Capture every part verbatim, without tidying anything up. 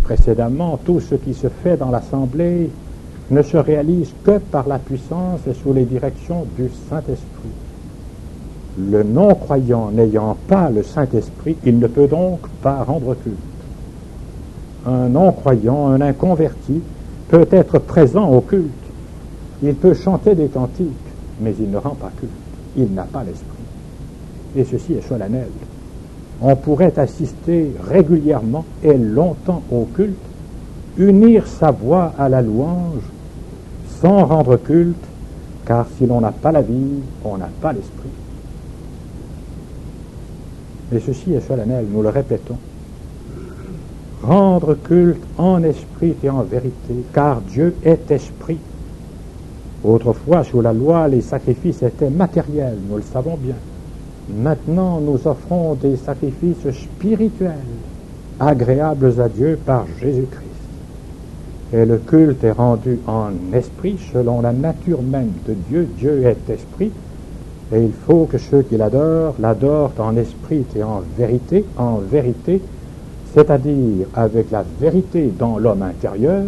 précédemment, tout ce qui se fait dans l'Assemblée ne se réalise que par la puissance et sous les directions du Saint-Esprit. Le non-croyant n'ayant pas le Saint-Esprit, il ne peut donc pas rendre culte. Un non-croyant, un inconverti, peut être présent au culte. Il peut chanter des cantiques, mais il ne rend pas culte. Il n'a pas l'Esprit. Et ceci est solennel. On pourrait assister régulièrement et longtemps au culte, unir sa voix à la louange, sans rendre culte, car si l'on n'a pas la vie, on n'a pas l'Esprit. Et ceci est solennel, nous le répétons. Rendre culte en esprit et en vérité, car Dieu est esprit. Autrefois, sous la loi, les sacrifices étaient matériels, nous le savons bien. Maintenant, nous offrons des sacrifices spirituels, agréables à Dieu par Jésus-Christ. Et le culte est rendu en esprit, selon la nature même de Dieu. Dieu est esprit, et il faut que ceux qui l'adorent, l'adorent en esprit et en vérité, en vérité, c'est-à-dire avec la vérité dans l'homme intérieur,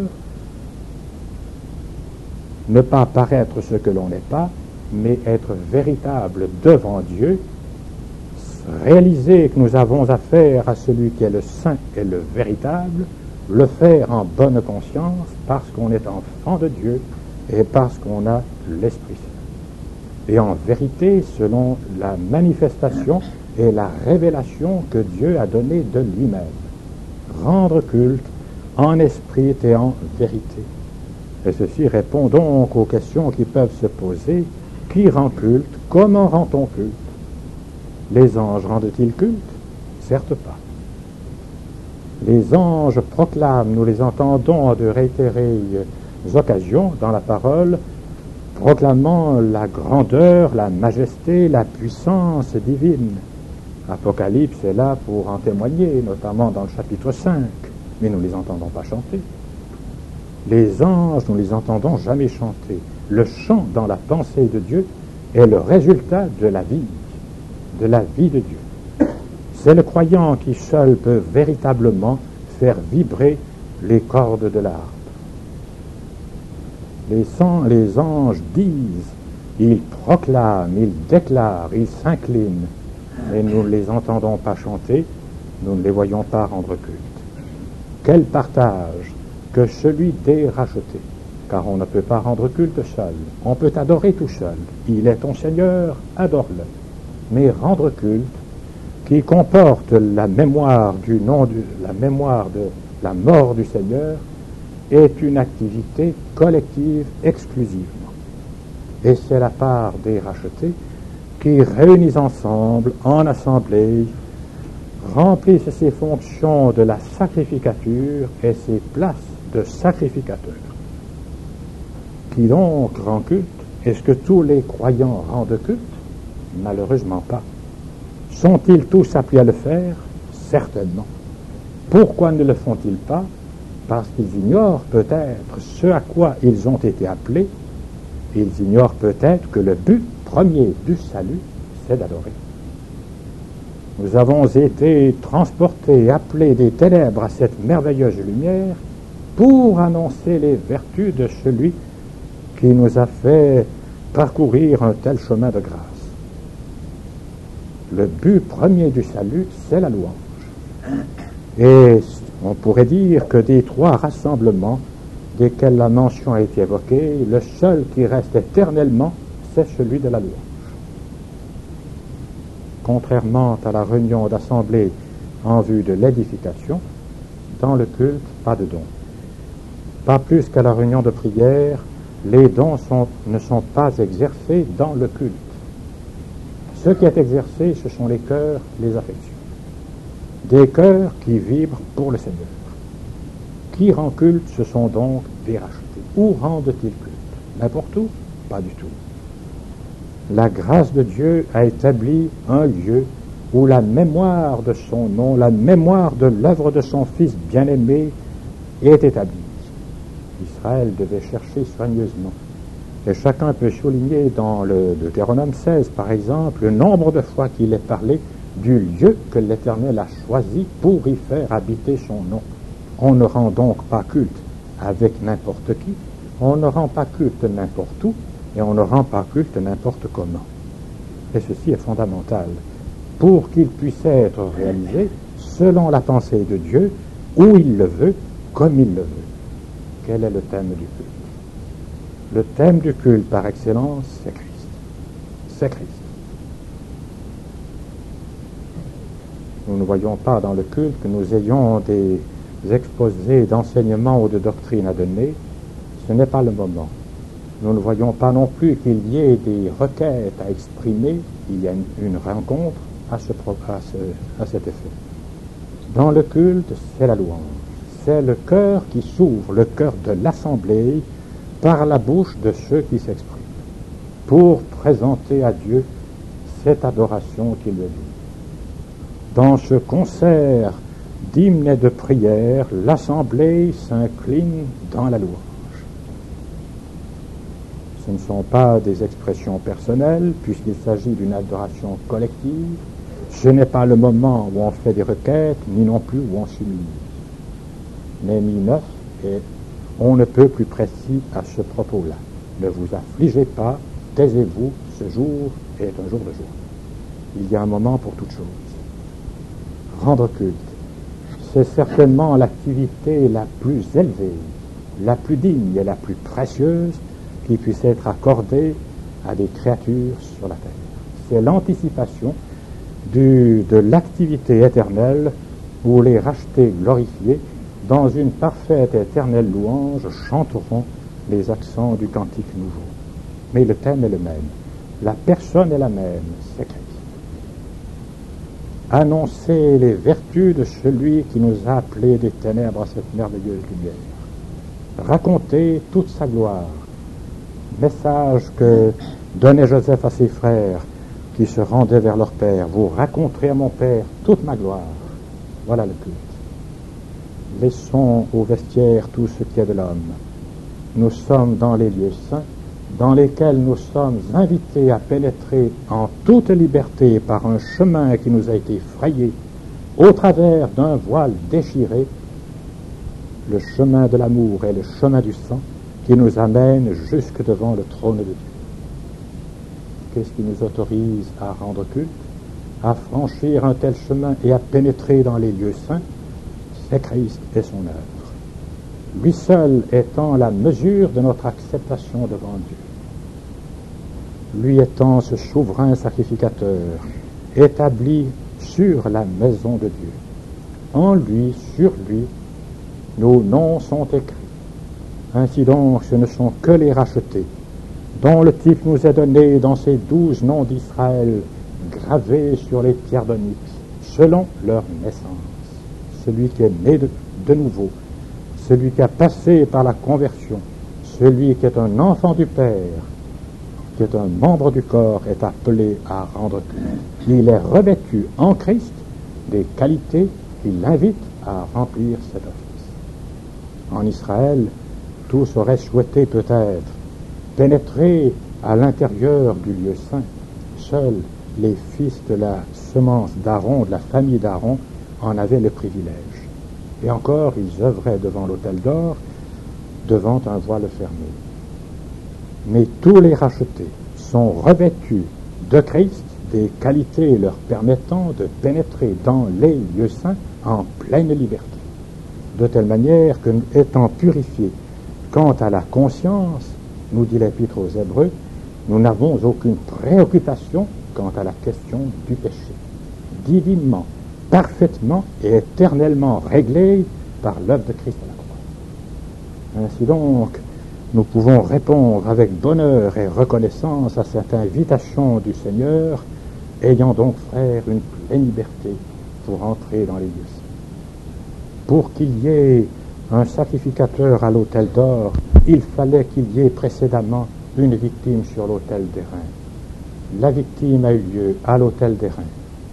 ne pas paraître ce que l'on n'est pas, mais être véritable devant Dieu, réaliser que nous avons affaire à celui qui est le saint et le véritable, le faire en bonne conscience parce qu'on est enfant de Dieu et parce qu'on a l'Esprit Saint. Et en vérité, selon la manifestation et la révélation que Dieu a donnée de lui-même. Rendre culte en esprit et en vérité. Et ceci répond donc aux questions qui peuvent se poser. Qui rend culte? Comment rend-on culte? Les anges rendent-ils culte? Certes pas. Les anges proclament, nous les entendons à de réitérées occasions dans la parole, proclamant la grandeur, la majesté, la puissance divine. Apocalypse est là pour en témoigner, notamment dans le chapitre cinq, mais nous ne les entendons pas chanter. Les anges, nous ne les entendons jamais chanter. Le chant dans la pensée de Dieu est le résultat de la vie, de la vie de Dieu. C'est le croyant qui seul peut véritablement faire vibrer les cordes de l'harpe. Les, sang, les anges disent, ils proclament, ils déclarent, ils s'inclinent, mais nous ne les entendons pas chanter, nous ne les voyons pas rendre culte. Quel partage que celui des rachetés, car on ne peut pas rendre culte seul, on peut adorer tout seul. Il est ton Seigneur, adore-le. Mais rendre culte, qui comporte la mémoire du nom, du, la mémoire de la mort du Seigneur, est une activité collective exclusivement. Et c'est la part des rachetés qui, réunis ensemble, en assemblée, remplissent ces fonctions de la sacrificature et ces places de sacrificateurs. Qui donc rend culte? Est-ce que tous les croyants rendent culte? Malheureusement pas. Sont-ils tous appelés à le faire? Certainement. Pourquoi ne le font-ils pas? Parce qu'ils ignorent peut-être ce à quoi ils ont été appelés. Ils ignorent peut-être que le but premier du salut, c'est d'adorer. Nous avons été transportés, appelés des ténèbres à cette merveilleuse lumière pour annoncer les vertus de celui qui nous a fait parcourir un tel chemin de grâce. Le but premier du salut, c'est la louange. Et on pourrait dire que des trois rassemblements desquels la mention a été évoquée, le seul qui reste éternellement, c'est celui de la louange. Contrairement à la réunion d'assemblée en vue de l'édification, dans le culte, pas de dons. Pas plus qu'à la réunion de prière, les dons sont, ne sont pas exercés dans le culte. Ce qui est exercé, ce sont les cœurs, les affections. Des cœurs qui vibrent pour le Seigneur. Qui rend culte, ce sont donc des rachetés. Où rendent-ils culte? N'importe où? Pas du tout. La grâce de Dieu a établi un lieu où la mémoire de son nom, la mémoire de l'œuvre de son Fils bien-aimé est établie. Israël devait chercher soigneusement. Et chacun peut souligner dans le Deutéronome seize, par exemple, le nombre de fois qu'il est parlé du lieu que l'Éternel a choisi pour y faire habiter son nom. On ne rend donc pas culte avec n'importe qui, on ne rend pas culte n'importe où, et on ne rend pas culte n'importe comment. Et ceci est fondamental. Pour qu'il puisse être réalisé selon la pensée de Dieu, où il le veut, comme il le veut. Quel est le thème du culte? Le thème du culte par excellence, c'est Christ. C'est Christ. Nous ne voyons pas dans le culte que nous ayons des exposés d'enseignements ou de doctrines à donner. Ce n'est pas le moment. Nous ne voyons pas non plus qu'il y ait des requêtes à exprimer. Il y a une, une rencontre à, ce, à, ce, à cet effet. Dans le culte, c'est la louange. C'est le cœur qui s'ouvre, le cœur de l'assemblée, par la bouche de ceux qui s'expriment, pour présenter à Dieu cette adoration qui lui est due. Dans ce concert d'hymnes et de prières, l'assemblée s'incline dans la louange. Ce ne sont pas des expressions personnelles, puisqu'il s'agit d'une adoration collective. Ce n'est pas le moment où on fait des requêtes, ni non plus où on s'humilie. Mais mis neuf, et on ne peut plus précis à ce propos-là. Ne vous affligez pas, taisez-vous, ce jour est un jour de joie. Il y a un moment pour toute chose. Rendre culte, c'est certainement l'activité la plus élevée, la plus digne et la plus précieuse qui puisse être accordée à des créatures sur la terre. C'est l'anticipation du, de l'activité éternelle où les rachetés glorifiés, dans une parfaite et éternelle louange, chanteront les accents du cantique nouveau. Mais le thème est le même. La personne est la même, c'est Christ. Annoncer les vertus de celui qui nous a appelés des ténèbres à cette merveilleuse lumière. Raconter toute sa gloire. Message que donnait Joseph à ses frères qui se rendaient vers leur père. Vous raconterez à mon père toute ma gloire. Voilà le culte. Laissons au vestiaire tout ce qui est de l'homme. Nous sommes dans les lieux saints, dans lesquels nous sommes invités à pénétrer en toute liberté par un chemin qui nous a été frayé au travers d'un voile déchiré, le chemin de l'amour et le chemin du sang qui nous amène jusque devant le trône de Dieu. Qu'est-ce qui nous autorise à rendre culte, à franchir un tel chemin et à pénétrer dans les lieux saints? C'est Christ et son œuvre. Lui seul étant la mesure de notre acceptation devant Dieu. Lui étant ce souverain sacrificateur, établi sur la maison de Dieu. En lui, sur lui, nos noms sont écrits. Ainsi donc, ce ne sont que les rachetés, dont le type nous est donné dans ces douze noms d'Israël, gravés sur les pierres d'onyx, selon leur naissance. Celui qui est né de, de nouveau, celui qui a passé par la conversion, celui qui est un enfant du Père, qui est un membre du corps, est appelé à rendre culte. Il est revêtu en Christ des qualités qui l'invitent à remplir cet office. En Israël, tous auraient souhaité peut-être pénétrer à l'intérieur du lieu saint. Seuls les fils de la semence d'Aaron, de la famille d'Aaron, en avaient le privilège. Et encore, ils œuvraient devant l'autel d'or, devant un voile fermé. Mais tous les rachetés sont revêtus de Christ des qualités leur permettant de pénétrer dans les lieux saints en pleine liberté. De telle manière que, étant purifiés quant à la conscience, nous dit l'Épître aux Hébreux, nous n'avons aucune préoccupation quant à la question du péché. Divinement, parfaitement et éternellement réglé par l'œuvre de Christ à la croix. Ainsi donc, nous pouvons répondre avec bonheur et reconnaissance à cette invitation du Seigneur, ayant donc, frères, une pleine liberté pour entrer dans les lieux saints. Pour qu'il y ait un sacrificateur à l'autel d'or, il fallait qu'il y ait précédemment une victime sur l'autel d'airain. La victime a eu lieu à l'autel d'airain.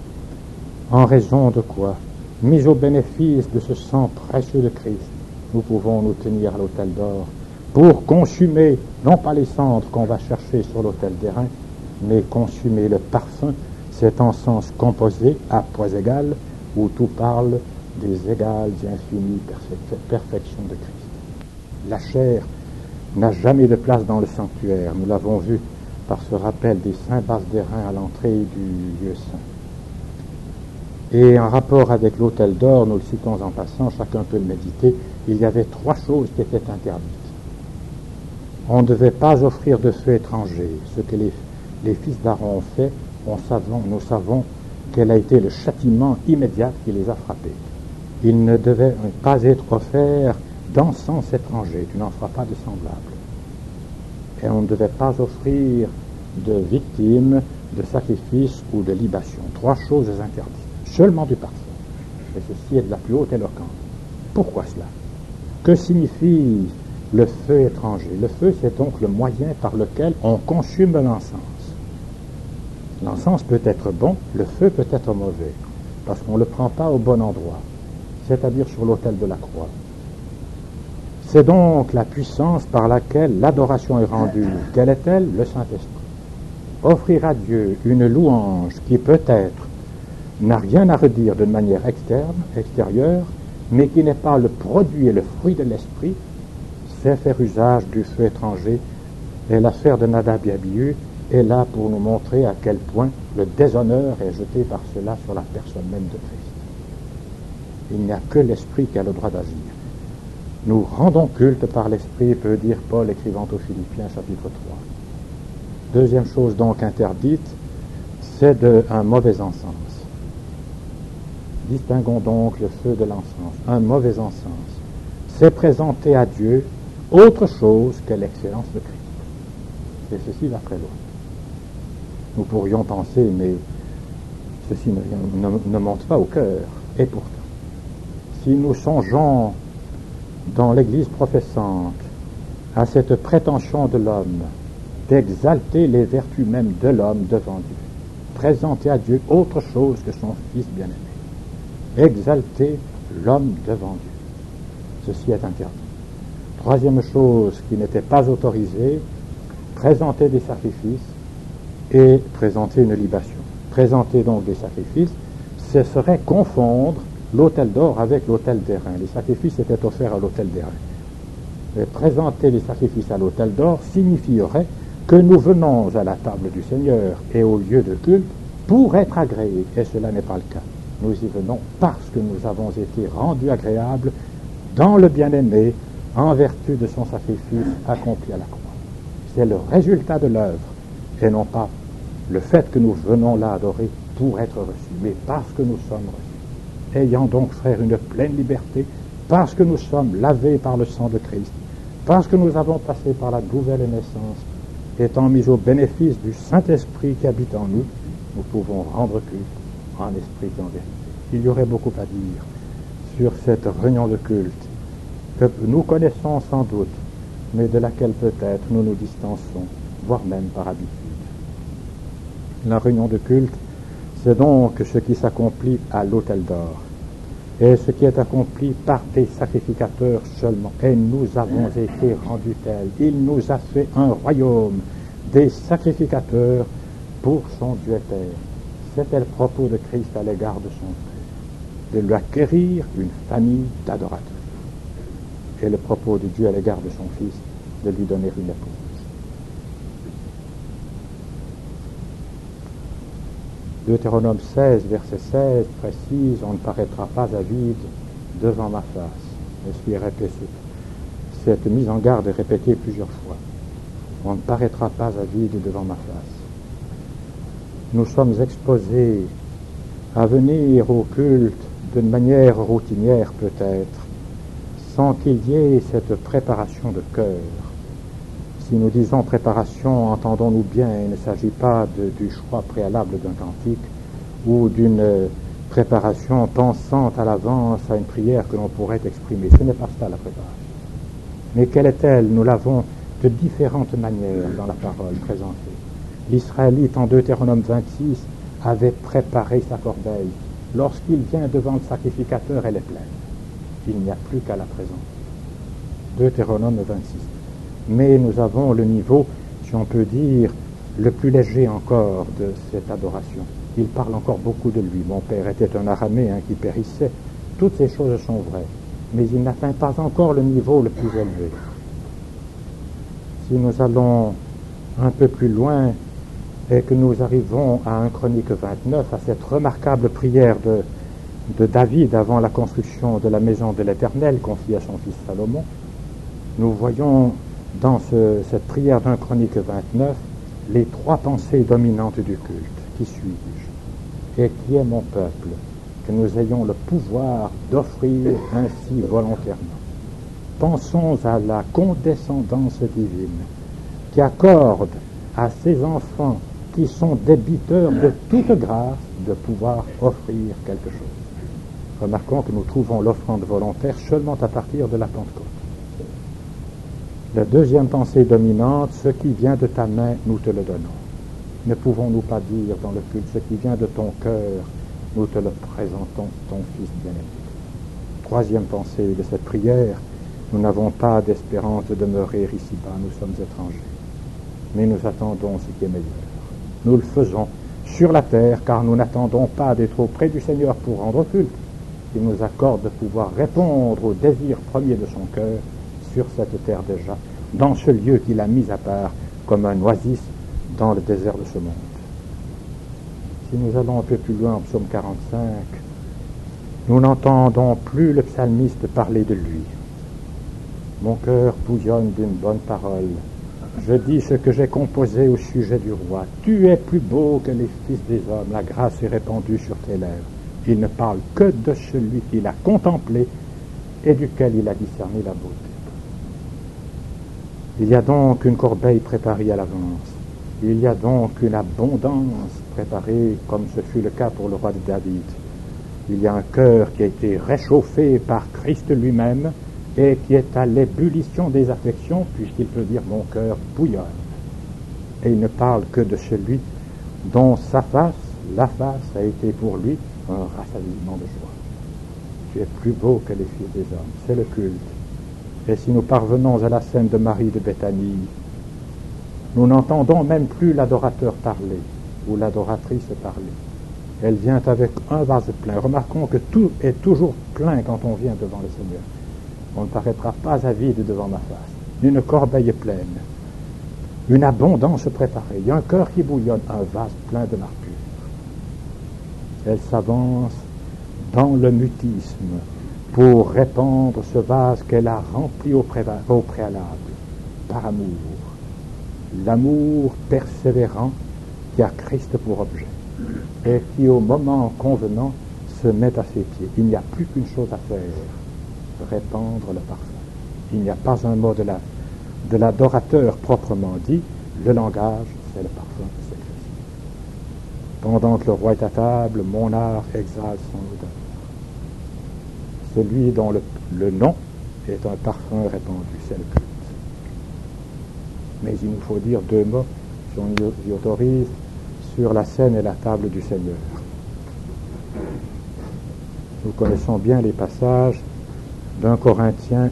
En raison de quoi, mis au bénéfice de ce sang précieux de Christ, nous pouvons nous tenir à l'autel d'or pour consumer, non pas les cendres qu'on va chercher sur l'autel d'airain, mais consumer le parfum, cet encens composé à poids égal, où tout parle des égales et infinies perfections de Christ. La chair n'a jamais de place dans le sanctuaire. Nous l'avons vu par ce rappel des saints basses d'airain à l'entrée du lieu saint. Et en rapport avec l'autel d'or, nous le citons en passant, chacun peut le méditer, il y avait trois choses qui étaient interdites. On ne devait pas offrir de feu étranger. Ce que les, les fils d'Aaron ont fait, on savons, nous savons quel a été le châtiment immédiat qui les a frappés. Il ne devait pas être offert d'encens étranger, tu n'en feras pas de semblable. Et on ne devait pas offrir de victimes, de sacrifices ou de libations. Trois choses interdites. Seulement du parfum. Et ceci est de la plus haute éloquence. Pourquoi cela? Que signifie le feu étranger? Le feu, c'est donc le moyen par lequel on consume l'encens. L'encens peut être bon, le feu peut être mauvais, parce qu'on ne le prend pas au bon endroit, c'est-à-dire sur l'autel de la croix. C'est donc la puissance par laquelle l'adoration est rendue. Quelle est-elle? Le Saint-Esprit. Offrir à Dieu une louange qui peut-être n'a rien à redire d'une manière externe, extérieure, mais qui n'est pas le produit et le fruit de l'esprit, c'est faire usage du feu étranger. Et l'affaire de Nadab et Abihu est là pour nous montrer à quel point le déshonneur est jeté par cela sur la personne même de Christ. Il n'y a que l'esprit qui a le droit d'agir. Nous rendons culte par l'esprit, peut dire Paul écrivant aux Philippiens chapitre trois. Deuxième chose donc interdite, c'est de, un mauvais encens. Distinguons donc le feu de l'encens. Un mauvais encens, c'est présenter à Dieu autre chose que l'excellence de Christ. Et ceci va très loin. Nous pourrions penser, mais ceci ne, ne, ne monte pas au cœur. Et pourtant, si nous songeons dans l'Église professante à cette prétention de l'homme d'exalter les vertus mêmes de l'homme devant Dieu, présenter à Dieu autre chose que son Fils bien-aimé, exalter l'homme devant Dieu. Ceci est interdit. Troisième chose qui n'était pas autorisée, présenter des sacrifices et présenter une libation. Présenter donc des sacrifices, ce serait confondre l'autel d'or avec l'autel d'airain. Les sacrifices étaient offerts à l'autel d'airain. Et présenter les sacrifices à l'autel d'or signifierait que nous venons à la table du Seigneur et au lieu de culte pour être agréés, et cela n'est pas le cas. Nous y venons parce que nous avons été rendus agréables dans le bien-aimé en vertu de son sacrifice accompli à la croix. C'est le résultat de l'œuvre et non pas le fait que nous venons là adorer pour être reçus, mais parce que nous sommes reçus. Ayant donc, frères, une pleine liberté, parce que nous sommes lavés par le sang de Christ, parce que nous avons passé par la nouvelle naissance, étant mis au bénéfice du Saint-Esprit qui habite en nous, nous pouvons rendre culte en esprit et en vérité. Il y aurait beaucoup à dire sur cette réunion de culte que nous connaissons sans doute, mais de laquelle peut-être nous nous distançons, voire même par habitude. La réunion de culte, c'est donc ce qui s'accomplit à l'autel d'or, et ce qui est accompli par des sacrificateurs seulement. Et nous avons été rendus tels. Il nous a fait un royaume, des sacrificateurs pour son Dieu Père. C'était le propos de Christ à l'égard de son Père, de lui acquérir une famille d'adorateurs. Et le propos de Dieu à l'égard de son Fils, de lui donner une épouse. Deutéronome seize, verset seize, précise, on ne paraîtra pas à vide devant ma face. Et ce qui est répété, cette mise en garde est répétée plusieurs fois. On ne paraîtra pas à vide devant ma face. Nous sommes exposés à venir au culte d'une manière routinière peut-être, sans qu'il y ait cette préparation de cœur. Si nous disons préparation, entendons-nous bien, il ne s'agit pas de, du choix préalable d'un cantique ou d'une préparation pensant à l'avance à une prière que l'on pourrait exprimer. Ce n'est pas ça la préparation. Mais quelle est-elle? Nous l'avons de différentes manières dans la parole présentée. L'Israélite en Deutéronome vingt-six avait préparé sa corbeille. Lorsqu'il vient devant le sacrificateur, elle est pleine. Il n'y a plus qu'à la présenter. Deutéronome vingt-six. Mais nous avons le niveau, si on peut dire, le plus léger encore de cette adoration. Il parle encore beaucoup de lui. Mon père était un araméen qui périssait, toutes ces choses sont vraies, mais il n'atteint pas encore le niveau le plus élevé. Si nous allons un peu plus loin et que nous arrivons à un Chronique vingt-neuf, à cette remarquable prière de, de David avant la construction de la maison de l'Éternel confiée à son fils Salomon, nous voyons dans ce, cette prière d'un Chronique vingt-neuf les trois pensées dominantes du culte. Qui suis-je et qui est mon peuple, que nous ayons le pouvoir d'offrir ainsi volontairement. Pensons à la condescendance divine qui accorde à ses enfants qui sont débiteurs de toute grâce de pouvoir offrir quelque chose. Remarquons que nous trouvons l'offrande volontaire seulement à partir de la Pentecôte. La deuxième pensée dominante, ce qui vient de ta main, nous te le donnons. Ne pouvons-nous pas dire dans le culte, ce qui vient de ton cœur, nous te le présentons, ton Fils bien-aimé. Troisième pensée de cette prière, nous n'avons pas d'espérance de demeurer ici-bas, nous sommes étrangers. Mais nous attendons ce qui est meilleur. Nous le faisons sur la terre, car nous n'attendons pas d'être auprès du Seigneur pour rendre culte. Il nous accorde de pouvoir répondre aux désirs premiers de son cœur sur cette terre déjà, dans ce lieu qu'il a mis à part comme un oasis dans le désert de ce monde. Si nous allons un peu plus loin en psaume quarante-cinq, nous n'entendons plus le psalmiste parler de lui. Mon cœur bouillonne d'une bonne parole. Je dis ce que j'ai composé au sujet du roi. Tu es plus beau que les fils des hommes. La grâce est répandue sur tes lèvres. Il ne parle que de celui qu'il a contemplé et duquel il a discerné la beauté. Il y a donc une corbeille préparée à l'avance. Il y a donc une abondance préparée, comme ce fut le cas pour le roi de David. Il y a un cœur qui a été réchauffé par Christ lui-même et qui est à l'ébullition des affections, puisqu'il peut dire « mon cœur bouillonne ». Et il ne parle que de celui dont sa face, la face, a été pour lui un rassasiement de joie. Tu es plus beau que les fils des hommes, c'est le culte. Et si nous parvenons à la scène de Marie de Béthanie, nous n'entendons même plus l'adorateur parler, ou l'adoratrice parler. Elle vient avec un vase plein. Remarquons que tout est toujours plein quand on vient devant le Seigneur. On ne paraîtra pas avide devant ma face. Une corbeille pleine, une abondance préparée, il y a un cœur qui bouillonne, un vase plein de marc pur. Elle s'avance dans le mutisme pour répandre ce vase qu'elle a rempli au, préva- au préalable, par amour. L'amour persévérant qui a Christ pour objet et qui au moment convenant se met à ses pieds. Il n'y a plus qu'une chose à faire, répandre le parfum. Il n'y a pas un mot de, la, de l'adorateur proprement dit, le langage c'est le parfum, c'est Christ. Pendant que le roi est à table, mon art exhale son odeur. Celui dont le, le nom est un parfum répandu, c'est le culte. Mais il nous faut dire deux mots, si on y autorise, sur la scène et la table du Seigneur. Nous connaissons bien les passages d'un Corinthien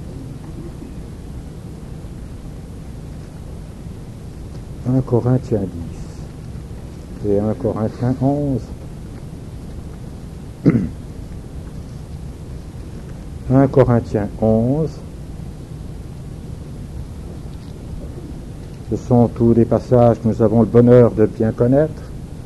un Corinthiens dix et un Corinthiens onze. un Corinthiens onze. Ce sont tous des passages que nous avons le bonheur de bien connaître.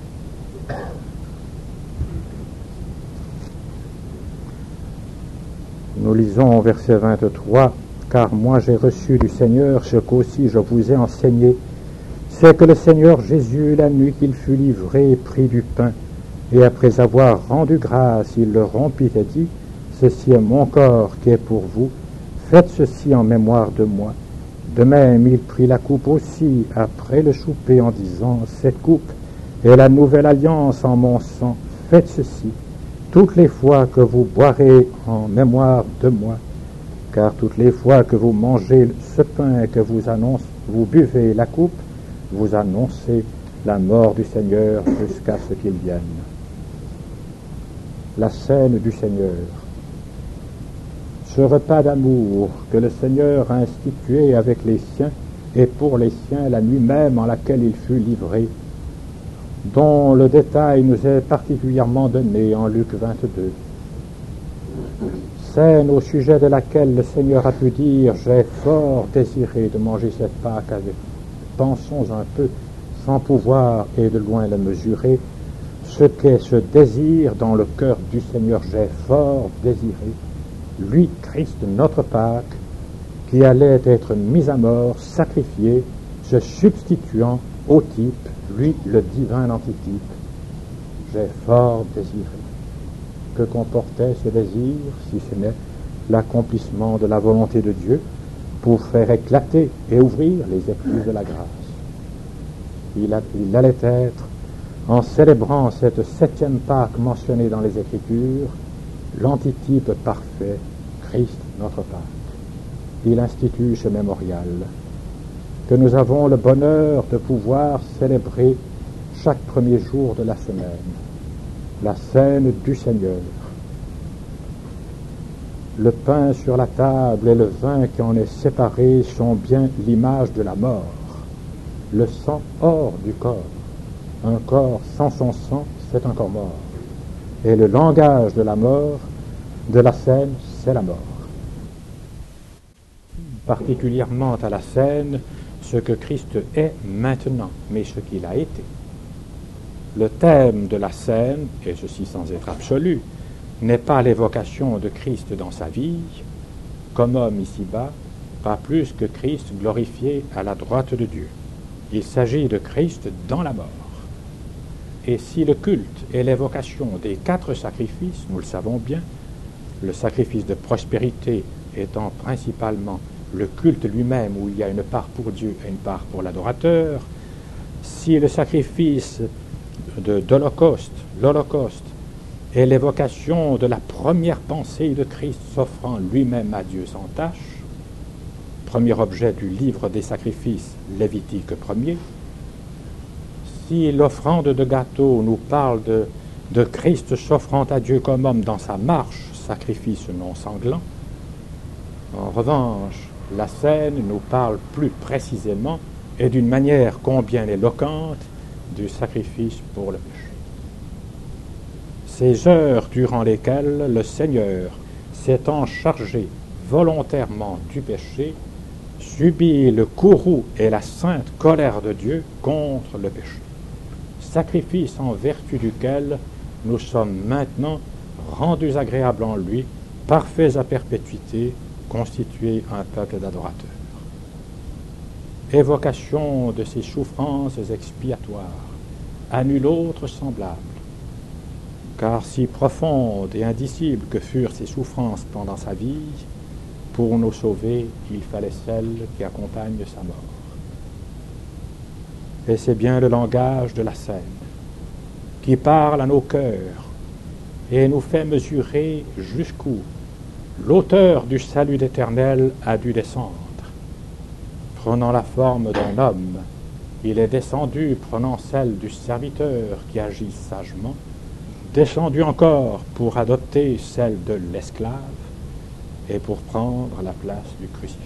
Nous lisons au verset vingt-trois, « Car moi j'ai reçu du Seigneur ce qu'aussi je vous ai enseigné, c'est que le Seigneur Jésus, la nuit qu'il fut livré, prit du pain, et après avoir rendu grâce, il le rompit et dit, « Ceci est mon corps qui est pour vous, faites ceci en mémoire de moi. » De même, il prit la coupe aussi après le souper en disant, « Cette coupe est la nouvelle alliance en mon sang, faites ceci toutes les fois que vous boirez en mémoire de moi, car toutes les fois que vous mangez ce pain et que vous annoncez, vous buvez la coupe, vous annoncez la mort du Seigneur jusqu'à ce qu'il vienne. » La scène du Seigneur. Ce repas d'amour que le Seigneur a institué avec les siens et pour les siens la nuit même en laquelle il fut livré, dont le détail nous est particulièrement donné en Luc vingt-deux. scène au sujet de laquelle le Seigneur a pu dire « J'ai fort désiré de manger cette Pâque avec ». Pensons un peu, sans pouvoir et de loin le mesurer, ce qu'est ce désir dans le cœur du Seigneur. J'ai fort désiré, lui, Christ, notre Pâque, qui allait être mis à mort, sacrifié, se substituant au type, lui, le divin antitype. J'ai fort désiré. Que comportait ce désir, si ce n'est l'accomplissement de la volonté de Dieu pour faire éclater et ouvrir les écluses de la grâce. Il, a, il allait être, en célébrant cette septième Pâque mentionnée dans les Écritures, l'antitype parfait, Christ notre Pâque. Il institue ce mémorial que nous avons le bonheur de pouvoir célébrer chaque premier jour de la semaine, la scène du Seigneur. Le pain sur la table et le vin qui en est séparé sont bien l'image de la mort, le sang hors du corps. Un corps sans son sang, c'est un corps mort. Et le langage de la mort, de la scène, c'est la mort. Particulièrement à la scène, ce que Christ est maintenant, mais ce qu'il a été. Le thème de la scène, et ceci sans être absolu, n'est pas l'évocation de Christ dans sa vie, comme homme ici-bas, pas plus que Christ glorifié à la droite de Dieu. Il s'agit de Christ dans la mort. Et si le culte est l'évocation des quatre sacrifices, nous le savons bien, le sacrifice de prospérité étant principalement le culte lui-même où il y a une part pour Dieu et une part pour l'adorateur, si le sacrifice de, d'Holocauste, l'Holocauste, est l'évocation de la première pensée de Christ s'offrant lui-même à Dieu sans tâche, premier objet du livre des sacrifices, Lévitique premier, si l'offrande de gâteau nous parle de, de Christ s'offrant à Dieu comme homme dans sa marche, sacrifice non sanglant, en revanche, la scène nous parle plus précisément et d'une manière combien éloquente du sacrifice pour le péché. Ces heures durant lesquelles le Seigneur, s'étant chargé volontairement du péché, subit le courroux et la sainte colère de Dieu contre le péché. Sacrifice en vertu duquel nous sommes maintenant rendus agréables en lui, parfaits à perpétuité, constitués un peuple d'adorateurs. Évocation de ces souffrances expiatoires, à nul autre semblable, car si profondes et indicibles que furent ces souffrances pendant sa vie, pour nous sauver, il fallait celles qui accompagnent sa mort. Et c'est bien le langage de la scène qui parle à nos cœurs et nous fait mesurer jusqu'où l'auteur du salut éternel a dû descendre. Prenant la forme d'un homme, il est descendu prenant celle du serviteur qui agit sagement, descendu encore pour adopter celle de l'esclave et pour prendre la place du crucifié.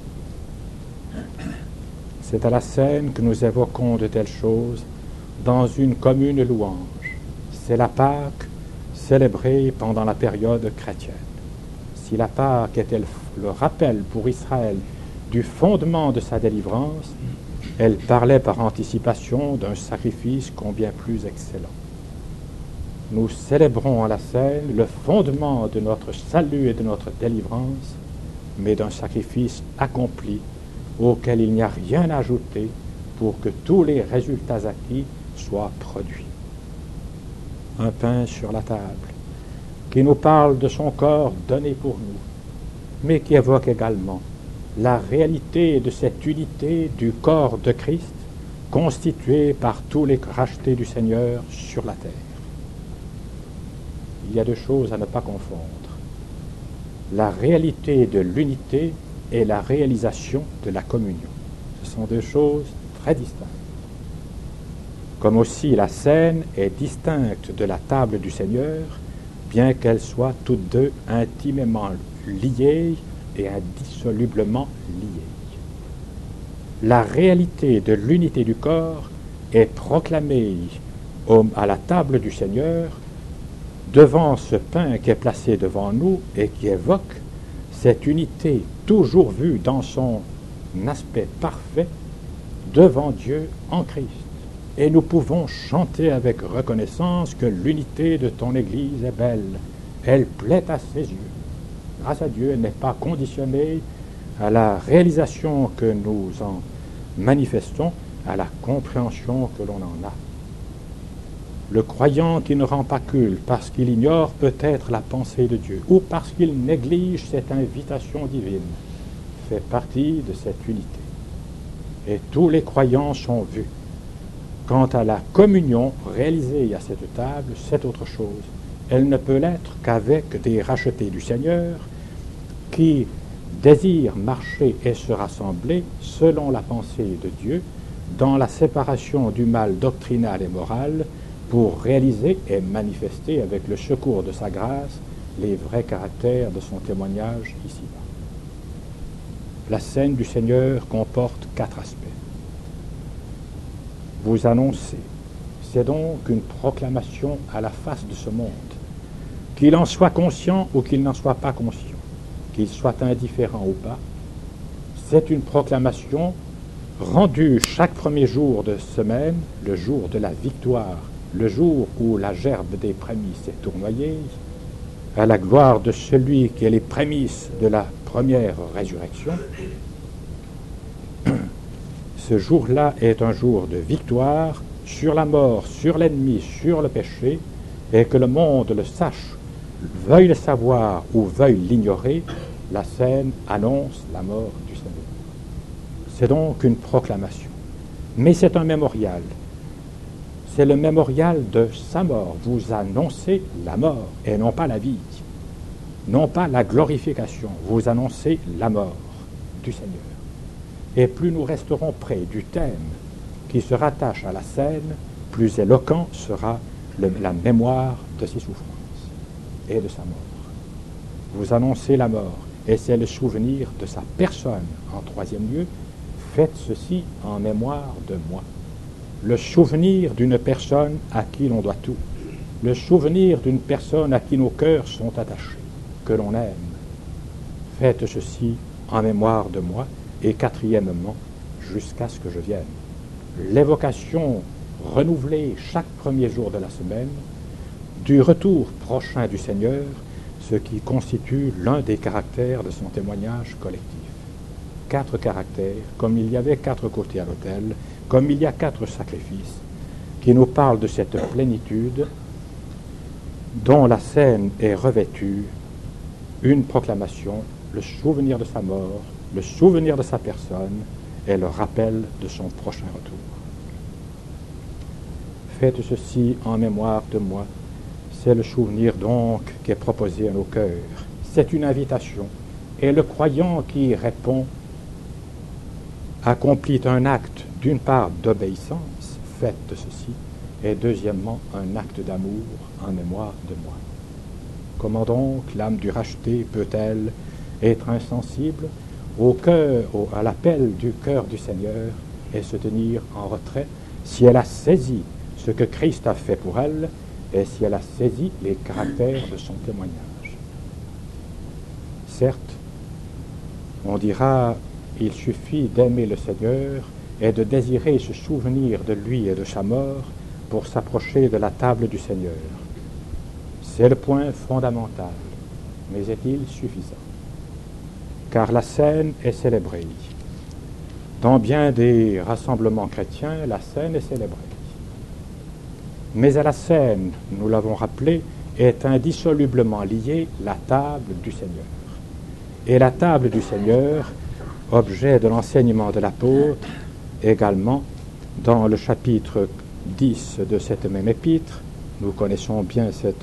C'est à la scène que nous évoquons de telles choses dans une commune louange. C'est la Pâque célébrée pendant la période chrétienne. Si la Pâque était le rappel pour Israël du fondement de sa délivrance, elle parlait par anticipation d'un sacrifice combien plus excellent. Nous célébrons à la scène le fondement de notre salut et de notre délivrance, mais d'un sacrifice accompli auquel il n'y a rien à ajouter pour que tous les résultats acquis soient produits. Un pain sur la table qui nous parle de son corps donné pour nous, mais qui évoque également la réalité de cette unité du corps de Christ constitué par tous les rachetés du Seigneur sur la terre. Il y a deux choses à ne pas confondre. La réalité de l'unité et la réalisation de la communion. Ce sont deux choses très distinctes. Comme aussi la scène est distincte de la table du Seigneur, bien qu'elles soient toutes deux intimement liées et indissolublement liées. La réalité de l'unité du corps est proclamée au, à la table du Seigneur devant ce pain qui est placé devant nous et qui évoque cette unité toujours vue dans son aspect parfait devant Dieu en Christ. Et nous pouvons chanter avec reconnaissance que l'unité de ton Église est belle, elle plaît à ses yeux. Grâce à Dieu, elle n'est pas conditionnée à la réalisation que nous en manifestons, à la compréhension que l'on en a. Le croyant qui ne rend pas culte parce qu'il ignore peut-être la pensée de Dieu ou parce qu'il néglige cette invitation divine fait partie de cette unité. Et tous les croyants sont vus. Quant à la communion réalisée à cette table, c'est autre chose. Elle ne peut l'être qu'avec des rachetés du Seigneur qui désirent marcher et se rassembler selon la pensée de Dieu dans la séparation du mal doctrinal et moral pour réaliser et manifester avec le secours de sa grâce les vrais caractères de son témoignage ici-bas. La scène du Seigneur comporte quatre aspects. Vous annoncez, c'est donc une proclamation à la face de ce monde, qu'il en soit conscient ou qu'il n'en soit pas conscient, qu'il soit indifférent ou pas, c'est une proclamation rendue chaque premier jour de semaine, le jour de la victoire, le jour où la gerbe des prémices est tournoyée, à la gloire de celui qui est les prémices de la première résurrection. Ce jour-là est un jour de victoire sur la mort, sur l'ennemi, sur le péché, et que le monde le sache, veuille le savoir ou veuille l'ignorer, la scène annonce la mort du Seigneur. C'est donc une proclamation, mais c'est un mémorial. C'est le mémorial de sa mort. Vous annoncez la mort et non pas la vie, non pas la glorification. Vous annoncez la mort du Seigneur. Et plus nous resterons près du thème qui se rattache à la scène, plus éloquent sera le, la mémoire de ses souffrances et de sa mort. Vous annoncez la mort, et c'est le souvenir de sa personne. En troisième lieu, faites ceci en mémoire de moi. Le souvenir d'une personne à qui l'on doit tout. Le souvenir d'une personne à qui nos cœurs sont attachés, que l'on aime. Faites ceci en mémoire de moi. Et quatrièmement, jusqu'à ce que je vienne. L'évocation renouvelée chaque premier jour de la semaine du retour prochain du Seigneur, ce qui constitue l'un des caractères de son témoignage collectif. Quatre caractères, comme il y avait quatre côtés à l'autel, comme il y a quatre sacrifices, qui nous parlent de cette plénitude dont la scène est revêtue, une proclamation, le souvenir de sa mort, le souvenir de sa personne et le rappel de son prochain retour. Faites ceci en mémoire de moi. C'est le souvenir donc qui est proposé à nos cœurs. C'est une invitation. Et le croyant qui y répond accomplit un acte, d'une part d'obéissance, faites ceci, et deuxièmement un acte d'amour en mémoire de moi. Comment donc l'âme du racheté peut-elle être insensible au cœur, au, à l'appel du cœur du Seigneur et se tenir en retrait si elle a saisi ce que Christ a fait pour elle et si elle a saisi les caractères de son témoignage. Certes, on dira, il suffit d'aimer le Seigneur et de désirer se souvenir de lui et de sa mort pour s'approcher de la table du Seigneur. C'est le point fondamental, mais est-il suffisant? Car la scène est célébrée. Dans bien des rassemblements chrétiens, la scène est célébrée. Mais à la scène, nous l'avons rappelé, est indissolublement liée la table du Seigneur. Et la table du Seigneur, objet de l'enseignement de l'apôtre, également dans le chapitre dix de cette même épître, nous connaissons bien cet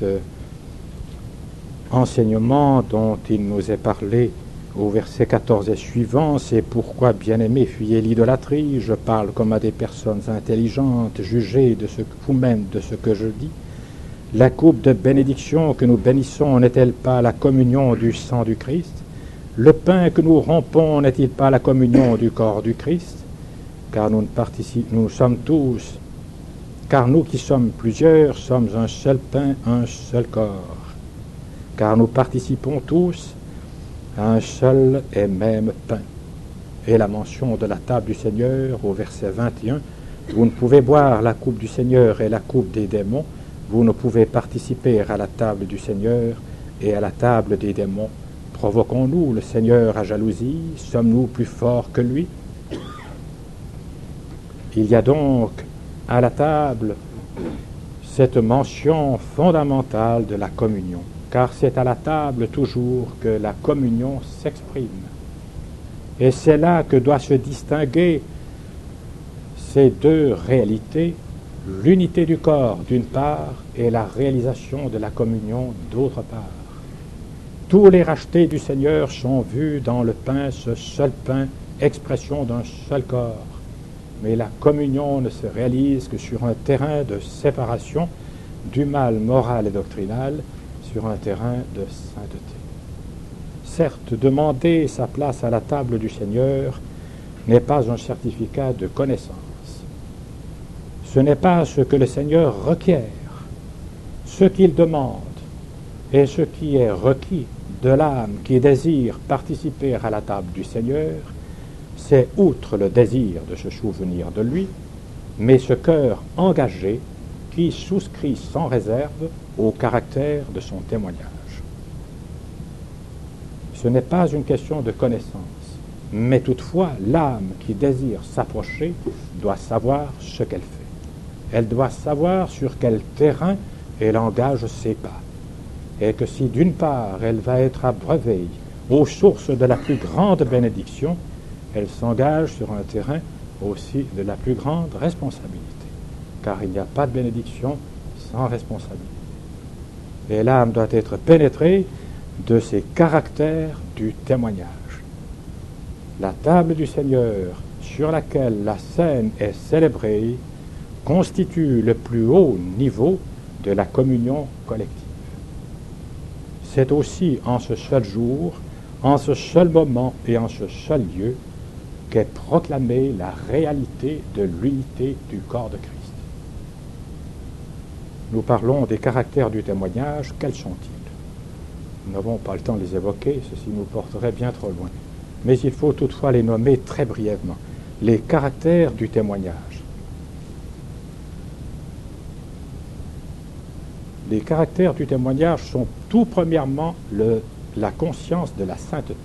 enseignement dont il nous est parlé au verset quatorze et suivant, c'est pourquoi, bien-aimés, fuyez l'idolâtrie. Je parle comme à des personnes intelligentes, jugez de ce, vous-même de ce que je dis. La coupe de bénédiction que nous bénissons n'est-elle pas la communion du sang du Christ? Le pain que nous rompons n'est-il pas la communion du corps du Christ? Car nous, ne participons, nous sommes tous Car nous qui sommes plusieurs sommes un seul pain, un seul corps. Car nous participons tous à un seul et même pain. Et la mention de la table du Seigneur au verset vingt et un, vous ne pouvez boire la coupe du Seigneur et la coupe des démons, vous ne pouvez participer à la table du Seigneur et à la table des démons. Provoquons-nous le Seigneur à jalousie? Sommes-nous plus forts que lui? Il y a donc à la table cette mention fondamentale de la communion, car c'est à la table toujours que la communion s'exprime. Et c'est là que doit se distinguer ces deux réalités, l'unité du corps d'une part et la réalisation de la communion d'autre part. Tous les rachetés du Seigneur sont vus dans le pain, ce seul pain, expression d'un seul corps. Mais la communion ne se réalise que sur un terrain de séparation du mal moral et doctrinal, sur un terrain de sainteté. Certes, demander sa place à la table du Seigneur n'est pas un certificat de connaissance. Ce n'est pas ce que le Seigneur requiert. Ce qu'il demande et ce qui est requis de l'âme qui désire participer à la table du Seigneur, c'est outre le désir de se souvenir de lui, mais ce cœur engagé qui souscrit sans réserve au caractère de son témoignage. Ce n'est pas une question de connaissance, mais toutefois l'âme qui désire s'approcher doit savoir ce qu'elle fait. Elle doit savoir sur quel terrain elle engage ses pas, et que si d'une part elle va être abreuvée aux sources de la plus grande bénédiction, elle s'engage sur un terrain aussi de la plus grande responsabilité, car il n'y a pas de bénédiction sans responsabilité. Et l'âme doit être pénétrée de ces caractères du témoignage. La table du Seigneur sur laquelle la scène est célébrée constitue le plus haut niveau de la communion collective. C'est aussi en ce seul jour, en ce seul moment et en ce seul lieu qu'est proclamée la réalité de l'unité du corps de Christ. Nous parlons des caractères du témoignage. Quels sont-ils? Nous n'avons pas le temps de les évoquer, ceci nous porterait bien trop loin. Mais il faut toutefois les nommer très brièvement. Les caractères du témoignage. Les caractères du témoignage sont tout premièrement le, la conscience de la sainteté.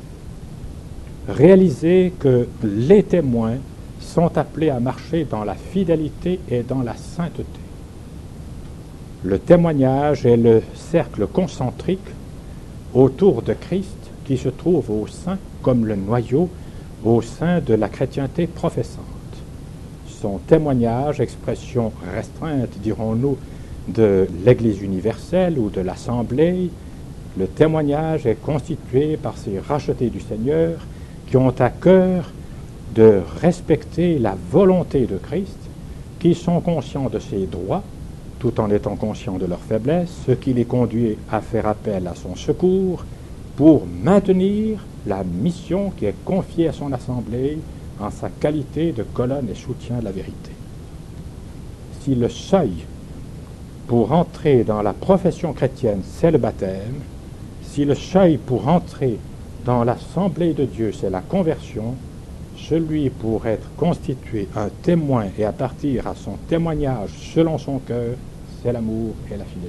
Réaliser que les témoins sont appelés à marcher dans la fidélité et dans la sainteté. Le témoignage est le cercle concentrique autour de Christ qui se trouve au sein, comme le noyau, au sein de la chrétienté professante. Son témoignage, expression restreinte, dirons-nous, de l'Église universelle ou de l'Assemblée, le témoignage est constitué par ces rachetés du Seigneur qui ont à cœur de respecter la volonté de Christ, qui sont conscients de ses droits, tout en étant conscients de leur faiblesse, ce qui les conduit à faire appel à son secours pour maintenir la mission qui est confiée à son assemblée en sa qualité de colonne et soutien de la vérité. Si le seuil pour entrer dans la profession chrétienne, c'est le baptême, si le seuil pour entrer dans l'assemblée de Dieu, c'est la conversion, celui pour être constitué un témoin et à partir à son témoignage selon son cœur, c'est l'amour et la fidélité.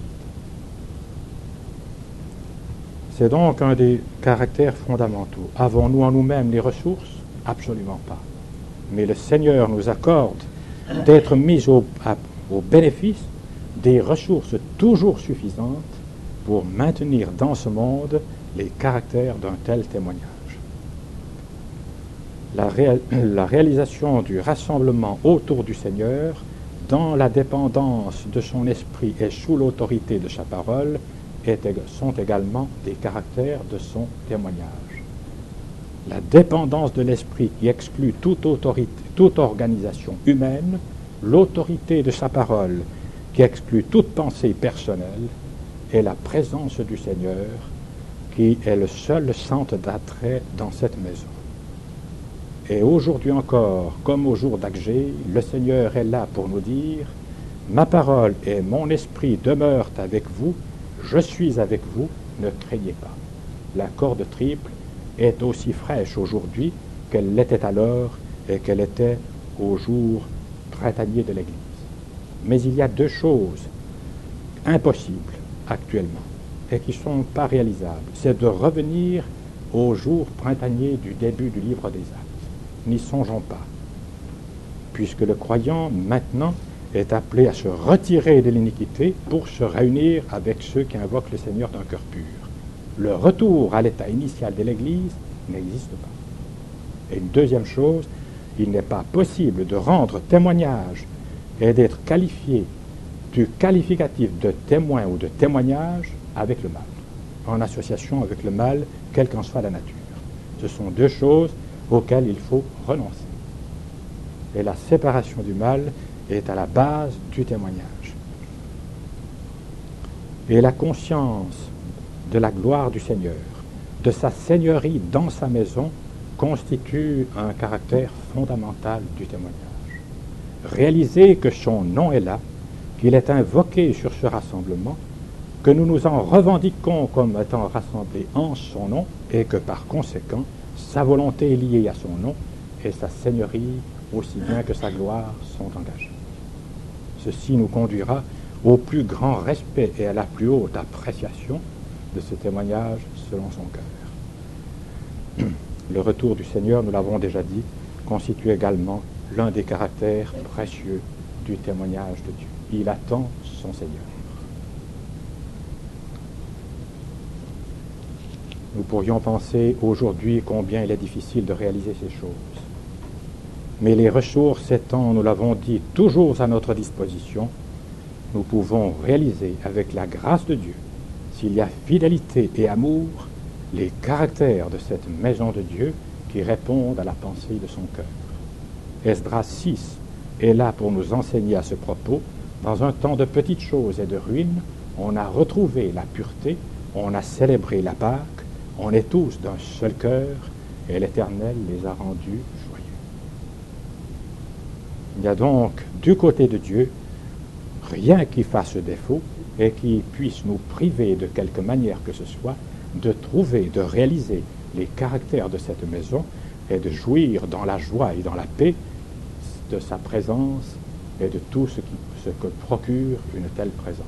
C'est donc un des caractères fondamentaux. Avons-nous en nous-mêmes les ressources? Absolument pas. Mais le Seigneur nous accorde d'être mis au, à, au bénéfice des ressources toujours suffisantes pour maintenir dans ce monde les caractères d'un tel témoignage. La, ré, la réalisation du rassemblement autour du Seigneur, dans la dépendance de son esprit et sous l'autorité de sa parole, est, sont également des caractères de son témoignage. La dépendance de l'esprit qui exclut toute autorité, toute organisation humaine, l'autorité de sa parole qui exclut toute pensée personnelle, et la présence du Seigneur qui est le seul centre d'attrait dans cette maison. Et aujourd'hui encore, comme au jour d'Agé, le Seigneur est là pour nous dire ma parole et mon esprit demeurent avec vous, je suis avec vous, ne craignez pas. La corde triple est aussi fraîche aujourd'hui qu'elle l'était alors et qu'elle était au jour printanier de l'Église. Mais il y a deux choses impossibles actuellement et qui ne sont pas réalisables. C'est de revenir au jour printanier du début du livre des Actes. N'y songeons pas, puisque le croyant maintenant est appelé à se retirer de l'iniquité pour se réunir avec ceux qui invoquent le Seigneur d'un cœur pur. Le retour à l'état initial de l'Église n'existe pas. Et une deuxième chose, il n'est pas possible de rendre témoignage et d'être qualifié du qualificatif de témoin ou de témoignage avec le mal, en association avec le mal, quelle qu'en soit la nature. Ce sont deux choses auxquelles il faut renoncer. Et la séparation du mal est à la base du témoignage. Et la conscience de la gloire du Seigneur, de sa seigneurie dans sa maison, constitue un caractère fondamental du témoignage. Réaliser que son nom est là, qu'il est invoqué sur ce rassemblement, que nous nous en revendiquons comme étant rassemblés en son nom, et que par conséquent, sa volonté est liée à son nom, et sa seigneurie, aussi bien que sa gloire, sont engagées. Ceci nous conduira au plus grand respect et à la plus haute appréciation de ce témoignage selon son cœur. Le retour du Seigneur, nous l'avons déjà dit, constitue également l'un des caractères précieux du témoignage de Dieu. Il attend son Seigneur. Nous pourrions penser aujourd'hui combien il est difficile de réaliser ces choses. Mais les ressources étant, nous l'avons dit, toujours à notre disposition, nous pouvons réaliser avec la grâce de Dieu, s'il y a fidélité et amour, les caractères de cette maison de Dieu qui répondent à la pensée de son cœur. Esdras six est là pour nous enseigner à ce propos. Dans un temps de petites choses et de ruines, on a retrouvé la pureté, on a célébré la Pâque, on est tous d'un seul cœur et l'Éternel les a rendus joyeux. Il n'y a donc du côté de Dieu rien qui fasse défaut et qui puisse nous priver de quelque manière que ce soit de trouver, de réaliser les caractères de cette maison et de jouir dans la joie et dans la paix de sa présence et de tout ce, qui, ce que procure une telle présence.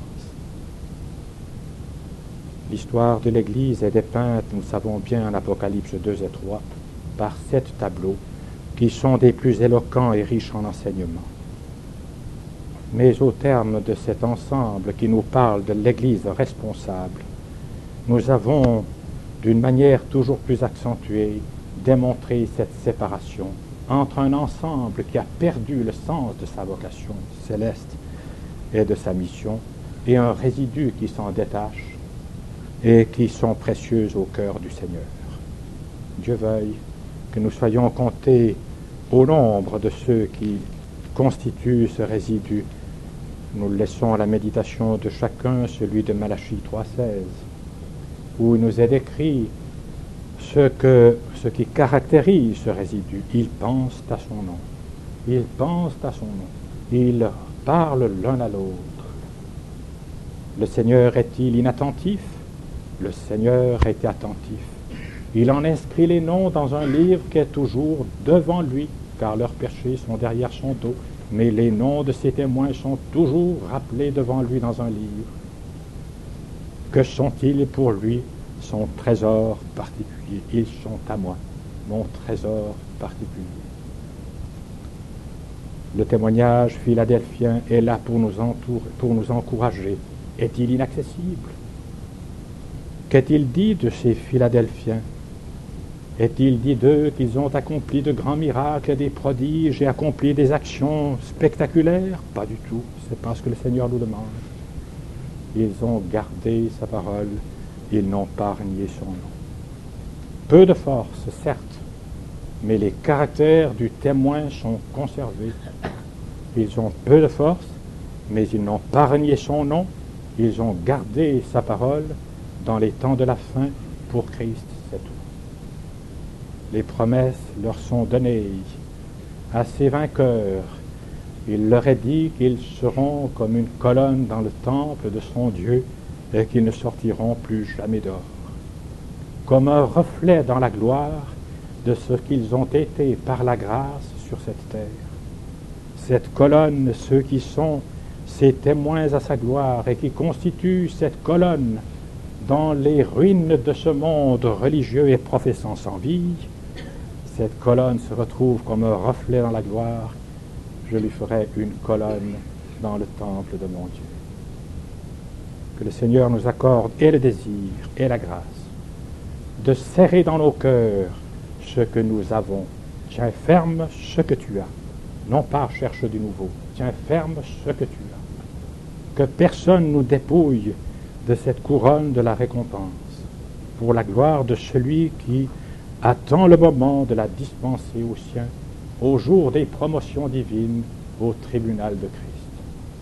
L'histoire de l'Église est dépeinte, nous savons bien, en Apocalypse deux et trois, par sept tableaux qui sont des plus éloquents et riches en enseignements. Mais au terme de cet ensemble qui nous parle de l'Église responsable, nous avons, d'une manière toujours plus accentuée, démontré cette séparation entre un ensemble qui a perdu le sens de sa vocation céleste et de sa mission, et un résidu qui s'en détache et qui sont précieuses au cœur du Seigneur. Dieu veuille que nous soyons comptés au nombre de ceux qui constituent ce résidu. Nous le laissons à la méditation de chacun, celui de Malachie trois seize, où il nous est décrit ce, que, ce qui caractérise ce résidu. Ils pensent à son nom. Ils pensent à son nom. Ils parlent l'un à l'autre. Le Seigneur est-il inattentif? Le Seigneur est attentif. Il en inscrit les noms dans un livre qui est toujours devant lui, car leurs péchés sont derrière son dos, mais les noms de ses témoins sont toujours rappelés devant lui dans un livre. Que sont-ils pour lui? Son trésor particulier. Ils sont à moi, mon trésor particulier. Le témoignage philadelphien est là pour nous entourer, pour nous encourager. Est-il inaccessible? Qu'est-il dit de ces Philadelphiens? Est-il dit d'eux qu'ils ont accompli de grands miracles et des prodiges et accompli des actions spectaculaires? Pas du tout. C'est pas ce que le Seigneur nous demande. Ils ont gardé sa parole. Ils n'ont pas renié son nom. Peu de force, certes, mais les caractères du témoin sont conservés. Ils ont peu de force, mais ils n'ont pas renié son nom. Ils ont gardé sa parole dans les temps de la fin pour Christ, c'est tout. Les promesses leur sont données à ces vainqueurs il leur est dit qu'ils seront comme une colonne dans le temple de son Dieu et qu'ils ne sortiront plus jamais dehors. Comme un reflet dans la gloire de ce qu'ils ont été par la grâce sur cette terre. Cette colonne, ceux qui sont ses témoins à sa gloire et qui constituent cette colonne dans les ruines de ce monde religieux et professant sans vie, cette colonne se retrouve comme un reflet dans la gloire. Je lui ferai une colonne dans le temple de mon Dieu. Que le Seigneur nous accorde et le désir et la grâce de serrer dans nos cœurs ce que nous avons. Tiens ferme ce que tu as. Non pas cherche du nouveau. Tiens ferme ce que tu as. Que personne nous dépouille de cette couronne de la récompense, pour la gloire de celui qui attend le moment de la dispenser aux siens, au jour des promotions divines au tribunal de Christ,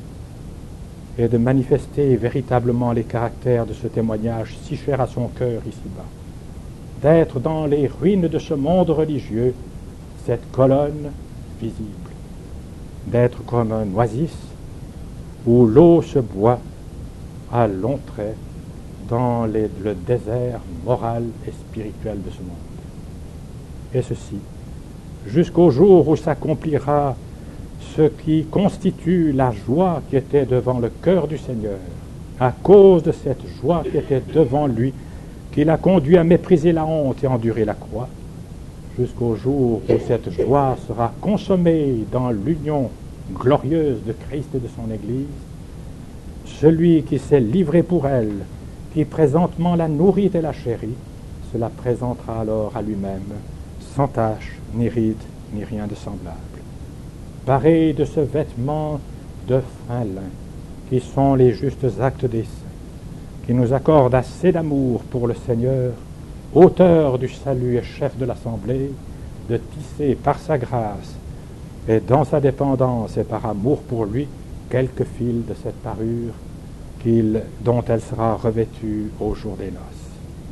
et de manifester véritablement les caractères de ce témoignage si cher à son cœur ici-bas, d'être dans les ruines de ce monde religieux cette colonne visible, d'être comme un oasis où l'eau se boit à longs traits dans les, le désert moral et spirituel de ce monde. Et ceci, jusqu'au jour où s'accomplira ce qui constitue la joie qui était devant le cœur du Seigneur, à cause de cette joie qui était devant lui, qui l'a conduit à mépriser la honte et endurer la croix, jusqu'au jour où cette joie sera consommée dans l'union glorieuse de Christ et de son Église. Celui qui s'est livré pour elle, qui présentement la nourrit et la chérit, se la présentera alors à lui-même, sans tache, ni ride, ni rien de semblable. Paré de ce vêtement de fin lin, qui sont les justes actes des saints, qui nous accorde assez d'amour pour le Seigneur, auteur du salut et chef de l'assemblée, de tisser par sa grâce et dans sa dépendance et par amour pour lui, quelques fils de cette parure qu'il, dont elle sera revêtue au jour des noces.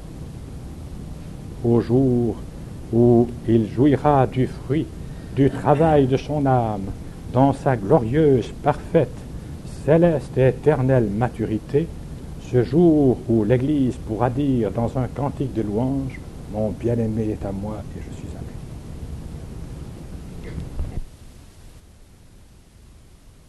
Au jour où il jouira du fruit du travail de son âme dans sa glorieuse, parfaite, céleste et éternelle maturité, ce jour où l'Église pourra dire dans un cantique de louange « Mon bien-aimé est à moi et je suis